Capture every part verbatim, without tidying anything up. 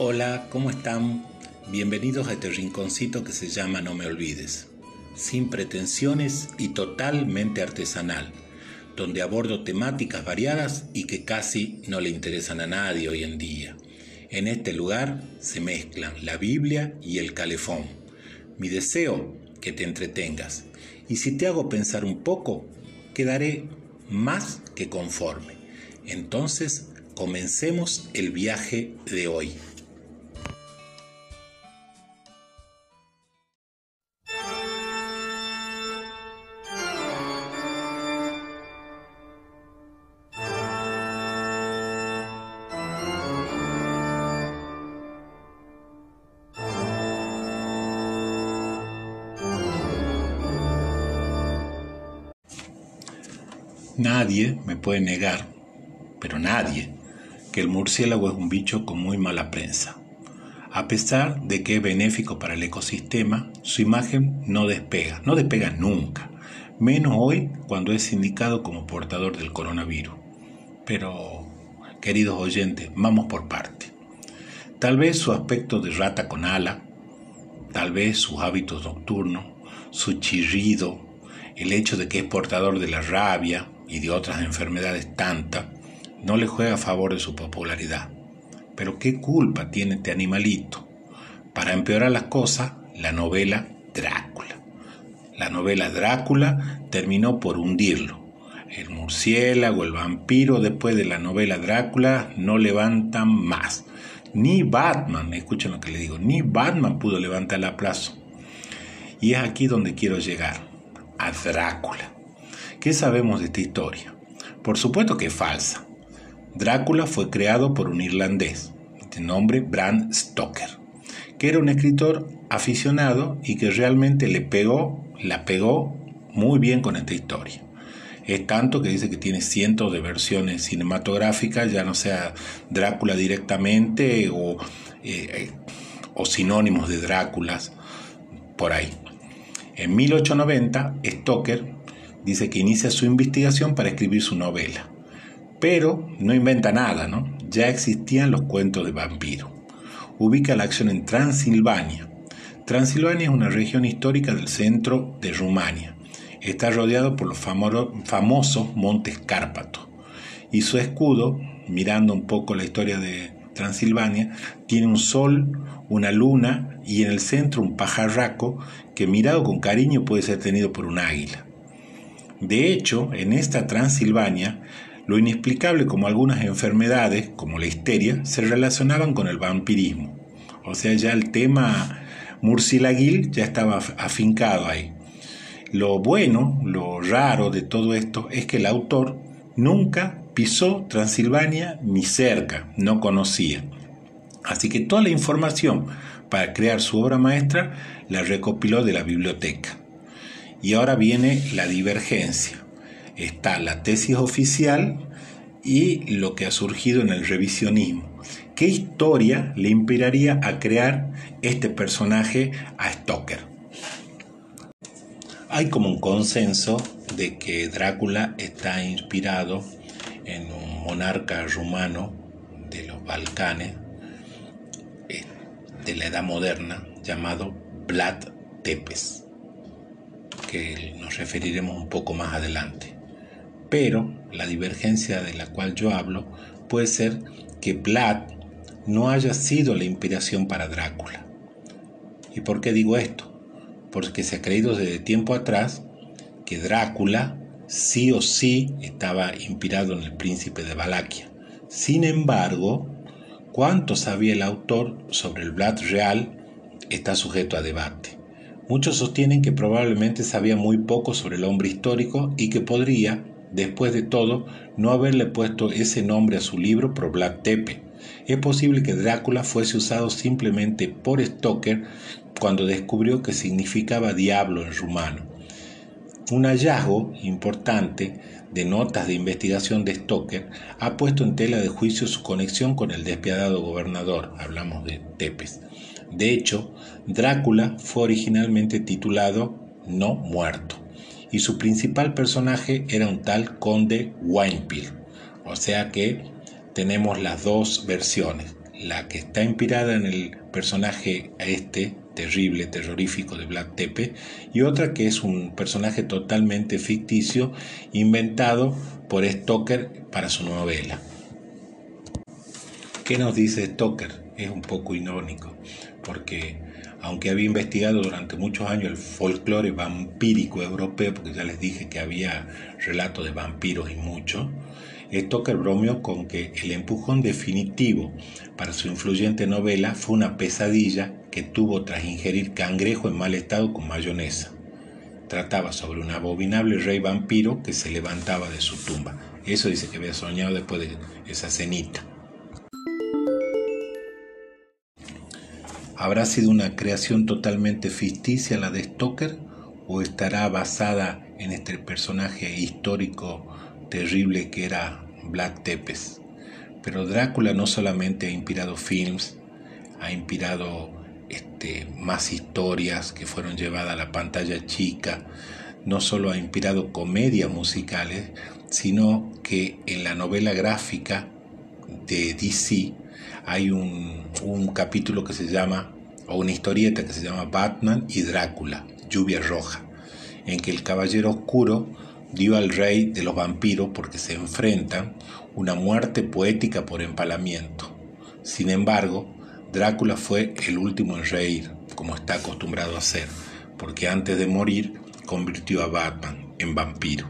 Hola, ¿cómo están? Bienvenidos a este rinconcito que se llama No Me Olvides, sin pretensiones y totalmente artesanal, donde abordo temáticas variadas y que casi no le interesan a nadie hoy en día. En este lugar se mezclan la Biblia y el calefón. Mi deseo, que te entretengas, y si te hago pensar un poco, quedaré más que conforme. Entonces, comencemos el viaje de hoy. Nadie me puede negar, pero nadie, que el murciélago es un bicho con muy mala prensa. A pesar de que es benéfico para el ecosistema, su imagen no despega, no despega nunca, menos hoy cuando es indicado como portador del coronavirus. Pero, queridos oyentes, vamos por parte. Tal vez su aspecto de rata con ala, tal vez sus hábitos nocturnos, su chirrido, el hecho de que es portador de la rabia y de otras enfermedades tantas, no le juega a favor de su popularidad. Pero ¿qué culpa tiene este animalito? Para empeorar las cosas, la novela Drácula. La novela Drácula terminó por hundirlo. El murciélago, el vampiro, después de la novela Drácula, no levantan más. Ni Batman, escuchen lo que le digo, ni Batman pudo levantar el aplazo. Y es aquí donde quiero llegar, a Drácula. ¿Qué sabemos de esta historia? Por supuesto que es falsa. Drácula fue creado por un irlandés, de nombre Bram Stoker, que era un escritor aficionado y que realmente le pegó, la pegó muy bien con esta historia. Es tanto que dice que tiene cientos de versiones cinematográficas, ya no sea Drácula directamente o, eh, o sinónimos de Dráculas por ahí. En mil ochocientos noventa, Stoker dice que inicia su investigación para escribir su novela. Pero no inventa nada, ¿no? Ya existían los cuentos de vampiros. Ubica la acción en Transilvania. Transilvania es una región histórica del centro de Rumania. Está rodeado por los famosos Montes Cárpatos. Y su escudo, mirando un poco la historia de Transilvania, tiene un sol, una luna y en el centro un pajarraco que mirado con cariño puede ser tenido por un águila. De hecho, en esta Transilvania, lo inexplicable como algunas enfermedades, como la histeria, se relacionaban con el vampirismo. O sea, ya el tema murcielaguil ya estaba afincado ahí. Lo bueno, lo raro de todo esto es que el autor nunca pisó Transilvania ni cerca, no conocía. Así que toda la información para crear su obra maestra la recopiló de la biblioteca. Y ahora viene la divergencia. Está la tesis oficial y lo que ha surgido en el revisionismo. ¿Qué historia le inspiraría a crear este personaje a Stoker? Hay como un consenso de que Drácula está inspirado en un monarca rumano de los Balcanes, de la Edad Moderna, llamado Vlad Tepes, que nos referiremos un poco más adelante. Pero la divergencia de la cual yo hablo puede ser que Vlad no haya sido la inspiración para Drácula. ¿Y por qué digo esto? Porque se ha creído desde tiempo atrás que Drácula sí o sí estaba inspirado en el príncipe de Valaquia. Sin embargo, cuánto sabía el autor sobre el Vlad real está sujeto a debate. Muchos sostienen que probablemente sabía muy poco sobre el hombre histórico y que podría, después de todo, no haberle puesto ese nombre a su libro por Vlad Tepes. Es posible que Drácula fuese usado simplemente por Stoker cuando descubrió que significaba diablo en rumano. Un hallazgo importante de notas de investigación de Stoker ha puesto en tela de juicio su conexión con el despiadado gobernador, hablamos de Tepes. De hecho, Drácula fue originalmente titulado No Muerto, y su principal personaje era un tal conde Wainpil. O sea que tenemos las dos versiones, la que está inspirada en el personaje este, terrible, terrorífico de Vlad Tepes, y otra que es un personaje totalmente ficticio, inventado por Stoker para su novela. ¿Qué nos dice Stoker? Es un poco irónico, porque aunque había investigado durante muchos años el folclore vampírico europeo, porque ya les dije que había relatos de vampiros y mucho, Stoker bromeó con que el empujón definitivo para su influyente novela fue una pesadilla que tuvo tras ingerir cangrejo en mal estado con mayonesa. Trataba sobre un abominable rey vampiro que se levantaba de su tumba. Eso dice que había soñado después de esa cenita. ¿Habrá sido una creación totalmente ficticia la de Stoker o estará basada en este personaje histórico terrible que era Vlad Tepes? Pero Drácula no solamente ha inspirado films, ha inspirado este, más historias que fueron llevadas a la pantalla chica, no solo ha inspirado comedias musicales, sino que en la novela gráfica de D C hay un, un capítulo que se llama, o una historieta que se llama Batman y Drácula, Lluvia Roja, en que el Caballero Oscuro dio al rey de los vampiros, porque se enfrentan, una muerte poética por empalamiento. Sin embargo, Drácula fue el último en reír, como está acostumbrado a hacer, porque antes de morir convirtió a Batman en vampiro.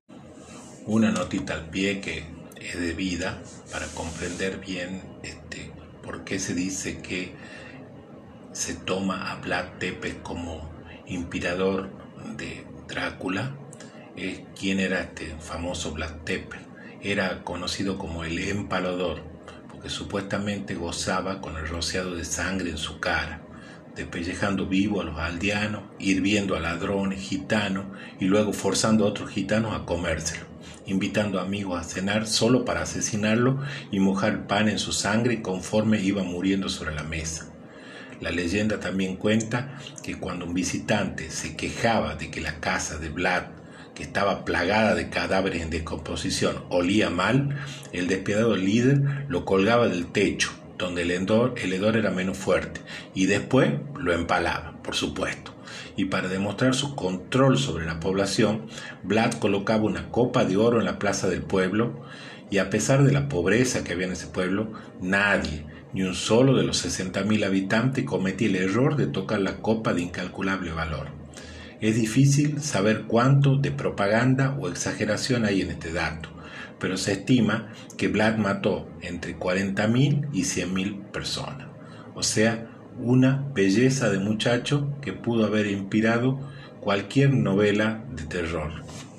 Una notita al pie que es debida para comprender bien este, por qué se dice que se toma a Vlad Tepes como inspirador de Drácula. Es quién era este famoso Vlad Tepes. Era conocido como el empalador, porque supuestamente gozaba con el rociado de sangre en su cara, despellejando vivo a los aldeanos, hirviendo a ladrones, gitanos, y luego forzando a otros gitanos a comérselo, invitando amigos a cenar solo para asesinarlo y mojar el pan en su sangre conforme iba muriendo sobre la mesa. La leyenda también cuenta que cuando un visitante se quejaba de que la casa de Vlad, que estaba plagada de cadáveres en descomposición, olía mal, el despiadado líder lo colgaba del techo, donde el hedor, el hedor era menos fuerte, y después lo empalaba, por supuesto. Y para demostrar su control sobre la población, Vlad colocaba una copa de oro en la plaza del pueblo, y a pesar de la pobreza que había en ese pueblo, nadie, ni un solo de los sesenta mil habitantes cometía el error de tocar la copa de incalculable valor. Es difícil saber cuánto de propaganda o exageración hay en este dato, pero se estima que Vlad mató entre cuarenta mil y cien mil personas. O sea, una belleza de muchacho que pudo haber inspirado cualquier novela de terror.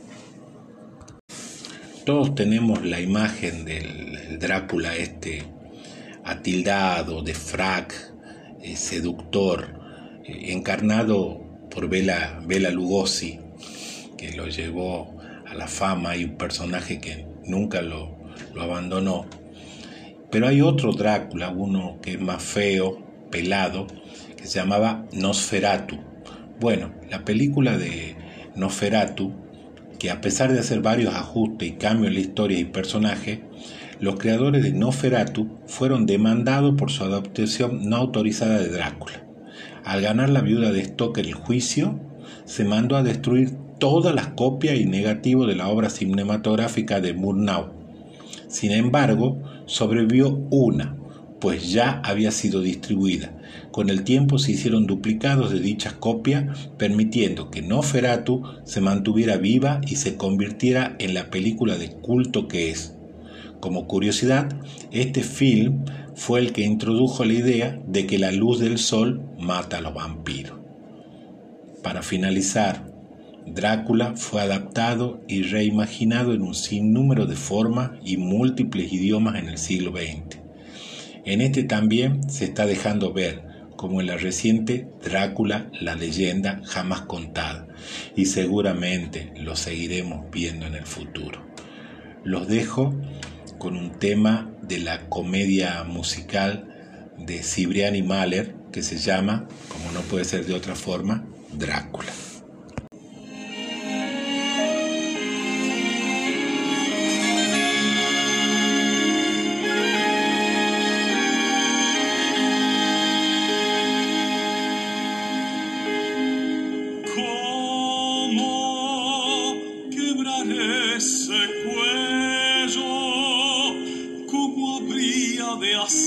Todos tenemos la imagen del Drácula este atildado, de frac, eh, seductor, eh, encarnado por Bela, Bela Lugosi, que lo llevó a la fama, y un personaje que nunca lo, lo abandonó. Pero hay otro Drácula, uno que es más feo, pelado, que se llamaba Nosferatu. Bueno, la película de Nosferatu, que a pesar de hacer varios ajustes y cambios en la historia y personaje, los creadores de Nosferatu fueron demandados por su adaptación no autorizada de Drácula. Al ganar la viuda de Stoker el juicio, se mandó a destruir todas las copias y negativos de la obra cinematográfica de Murnau. Sin embargo, sobrevivió una, pues ya había sido distribuida. Con el tiempo se hicieron duplicados de dichas copias, permitiendo que Nosferatu se mantuviera viva y se convirtiera en la película de culto que es. Como curiosidad, este film fue el que introdujo la idea de que la luz del sol mata a los vampiros. Para finalizar, Drácula fue adaptado y reimaginado en un sinnúmero de formas y múltiples idiomas en el siglo veinte. En este también se está dejando ver, como en la reciente Drácula, la leyenda jamás contada, y seguramente lo seguiremos viendo en el futuro. Los dejo con un tema de la comedia musical de Cibrián y Mahler que se llama, como no puede ser de otra forma, Drácula.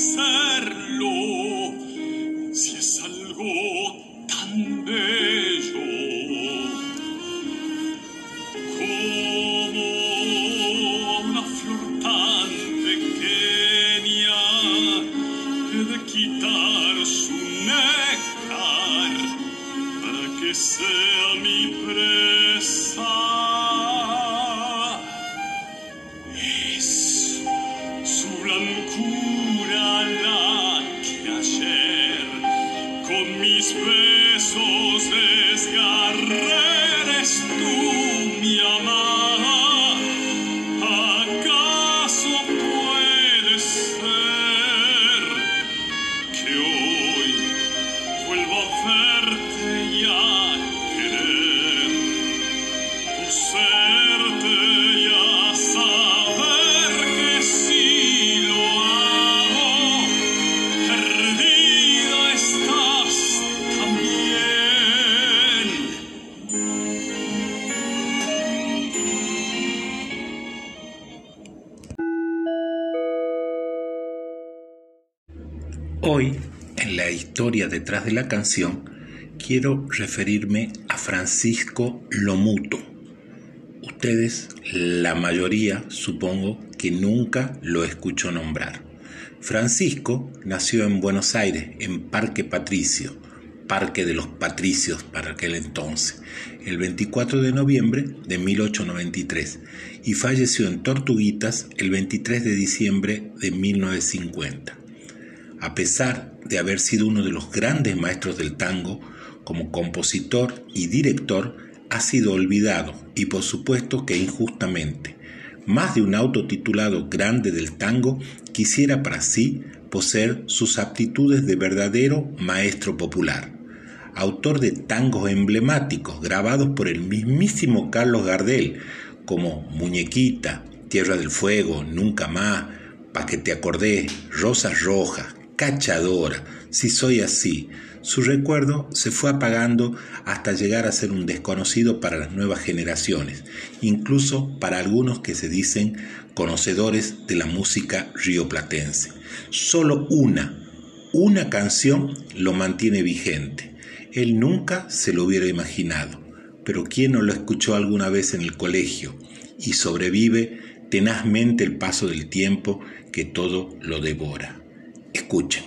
serlo, si es algo tan bello como una flor tan pequeña he de quitar su néctar para que sea mi presa. Es su blancura la que ayer con mis besos desgarré. Eres tú mi amada, ¿acaso puede ser que hoy vuelva a verte y a querer, poseerte y a saber que si lo hago, perdida estás también? Hoy, en la historia detrás de la canción, quiero referirme a Francisco Lomuto. Ustedes, la mayoría, supongo que nunca lo escuchó nombrar. Francisco nació en Buenos Aires, en Parque Patricio, Parque de los Patricios para aquel entonces, el veinticuatro de noviembre de mil ochocientos noventa y tres, y falleció en Tortuguitas el veintitrés de diciembre de mil novecientos cincuenta. A pesar de haber sido uno de los grandes maestros del tango, como compositor y director, ha sido olvidado, y por supuesto que injustamente. Más de un autotitulado grande del tango quisiera para sí poseer sus aptitudes de verdadero maestro popular. Autor de tangos emblemáticos grabados por el mismísimo Carlos Gardel, como Muñequita, Tierra del Fuego, Nunca Más, Pa' que te acordés, Rosas Rojas, Cachadora, Si soy así. Su recuerdo se fue apagando hasta llegar a ser un desconocido para las nuevas generaciones, incluso para algunos que se dicen conocedores de la música rioplatense. Solo una, una canción lo mantiene vigente. Él nunca se lo hubiera imaginado, pero ¿quién no lo escuchó alguna vez en el colegio? Y sobrevive tenazmente el paso del tiempo que todo lo devora. Escuchen.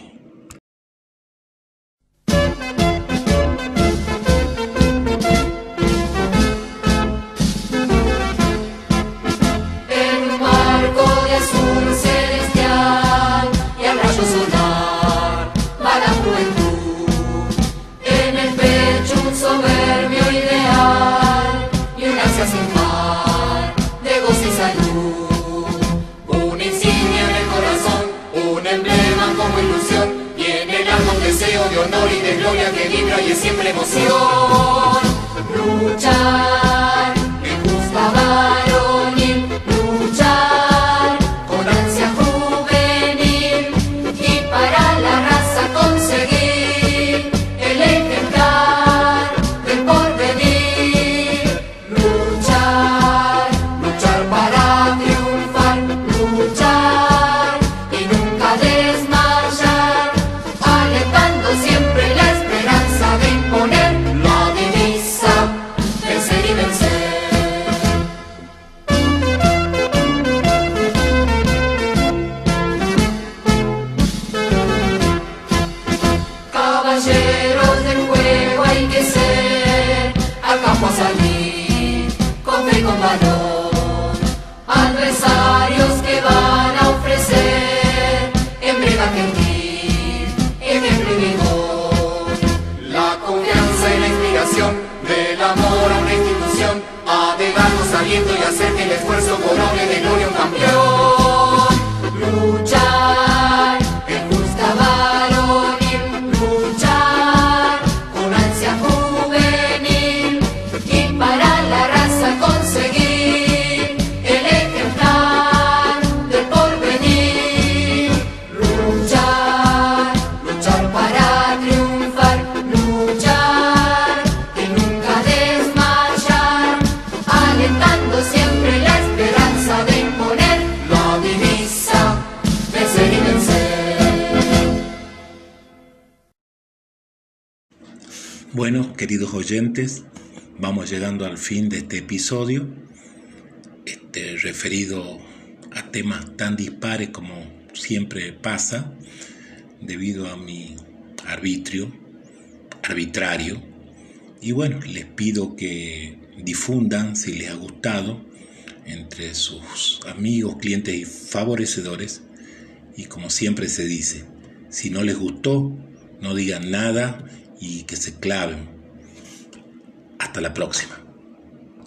De honor y de gloria que vibra y es siempre emoción. Luchar en justa varonil, luchar con ansia juvenil y para la raza conseguir el ejemplar del porvenir. Luchar, luchar para triunfar, luchar y nunca desmayar, alentando siempre la esperanza de imponer la divisa, vencer y vencer. Caballeros del juego hay que ser, al campo a salir, con fe y con valor, adversarios que van a ofrecer en brega gentil, ejemplo y vigor. La confianza y la inspiración del amor a una institución ha de darnos aliento y hacer que el esfuerzo corone de gloria un campeón. Luchar en justa varonil, luchar con ansia juvenil y para la raza conseguir el ejemplar del porvenir. Luchar, luchar para triunfar, luchar y nunca desmayar, alentando siempre la esperanza de imponer Bueno, queridos oyentes, vamos llegando al fin de este episodio, este, referido a temas tan dispares como siempre pasa, debido a mi arbitrio, arbitrario. Y bueno, les pido que difundan, si les ha gustado, entre sus amigos, clientes y favorecedores. Y como siempre se dice, si no les gustó, no digan nada y que se claven. Hasta la próxima.